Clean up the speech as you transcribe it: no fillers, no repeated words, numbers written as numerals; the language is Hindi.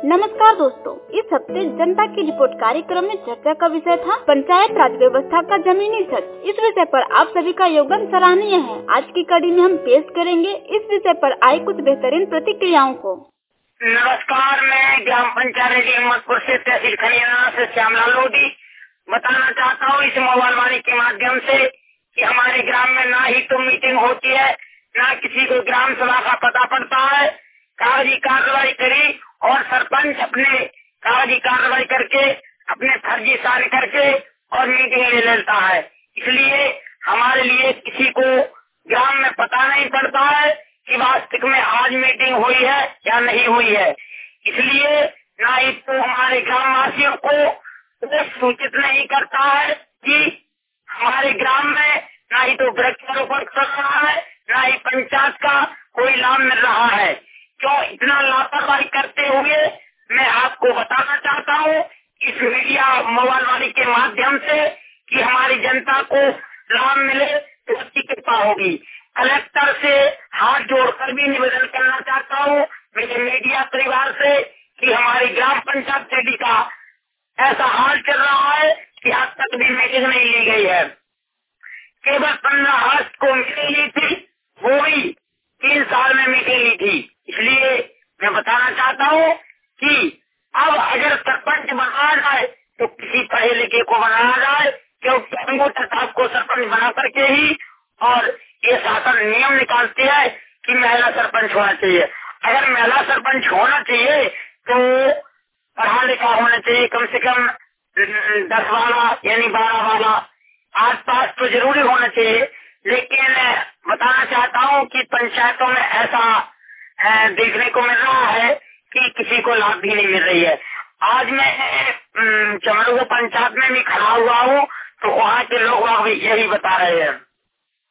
नमस्कार दोस्तों, इस हफ्ते जनता की रिपोर्ट कार्यक्रम में चर्चा का विषय था पंचायत राज व्यवस्था का जमीनी सच। इस विषय पर आप सभी का योगदान सराहनीय है। आज की कड़ी में हम पेश करेंगे इस विषय पर आई कुछ बेहतरीन प्रतिक्रियाओं को। नमस्कार, मैं ग्राम पंचायत हिम्मतपुर से तहसील खनियाना से श्यामलाल लोधी बताना चाहता हूँ इस मोबाइल वाणी के माध्यम से कि हमारे ग्राम में ना ही तो मीटिंग होती है, ना किसी को ग्राम सभा का पता पड़ता है। कागजी कार्रवाई करी और सरपंच अपने कागजी कार्रवाई करके अपने फर्जी साइन करके और मीटिंग ले लेता है। इसलिए हमारे लिए किसी को ग्राम में पता नहीं पड़ता है कि वास्तविक में आज मीटिंग हुई है या नहीं हुई है। इसलिए ना ही तो हमारे ग्रामवासियों को सूचित नहीं करता है कि हमारे ग्राम में ना ही तो वृक्षारोपण कर रहा है, ना ही पंचायत का कोई लाभ मिल रहा है। क्यों इतना लापरवाही करते हुए मैं आपको बताना चाहता हूँ इस मीडिया मोबाइल वाली के माध्यम से कि हमारी जनता को लाभ मिले तो अच्छी कृपा होगी। कलेक्टर से हाथ जोड़कर भी निवेदन करना चाहता हूँ मेरे मीडिया परिवार से कि हमारी ग्राम पंचायत सेडी का ऐसा हाल चल रहा है कि आज तक भी मीटिंग नहीं ली गई है। केवल 15 अगस्त को मीटिंग ली थी, वो भी 3 साल में मीटिंग ली थी। इसलिए मैं बताना चाहता हूँ कि अब अगर सरपंच बनाया जाए तो किसी पढ़े लिखे को बनाया जाए, क्योंकि अंगूठा साहब को सरपंच बना करके ही और ये शासन नियम निकालती है कि महिला सरपंच होना चाहिए। अगर महिला सरपंच होना चाहिए तो पढ़ा लिखा होना चाहिए, कम से कम 10 वाला यानी 12 वाला आस पास तो जरूरी होना चाहिए। लेकिन बताना चाहता हूँ कि पंचायतों में ऐसा देखने को मिल रहा है कि किसी को लाभ भी नहीं मिल रही है। आज मैं चमड़ू पंचायत में भी खड़ा हुआ हूँ तो वहाँ के लोग यही बता रहे हैं।